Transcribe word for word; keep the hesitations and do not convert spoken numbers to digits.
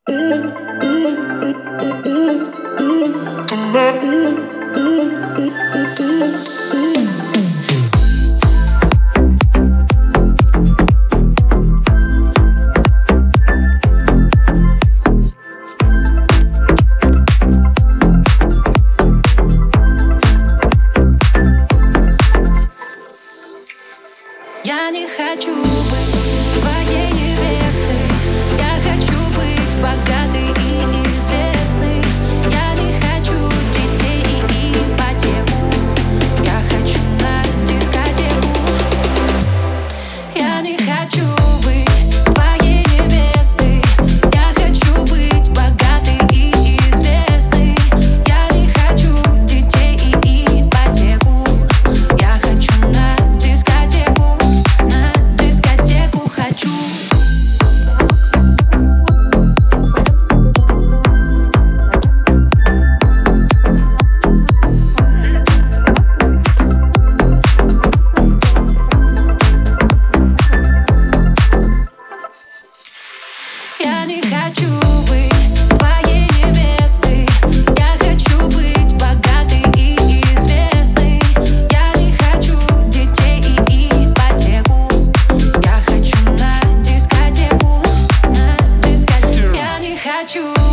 Я не хочу быть твоей невестой. Я хочу быть богатой и известной. Я не хочу детей и ипотеку. Я хочу на дискотеку. Я не хочу быть твоей невестой. Я хочу быть богатой и известной. Я не хочу детей и ипотеку. Я хочу на дискотеку. На дискотеку хочу. Я не хочу быть твоей невестой. Я хочу быть богатой и известной. Я не хочу детей и ипотеку. Я хочу на дискотеку. На дискотеку. Я не хочу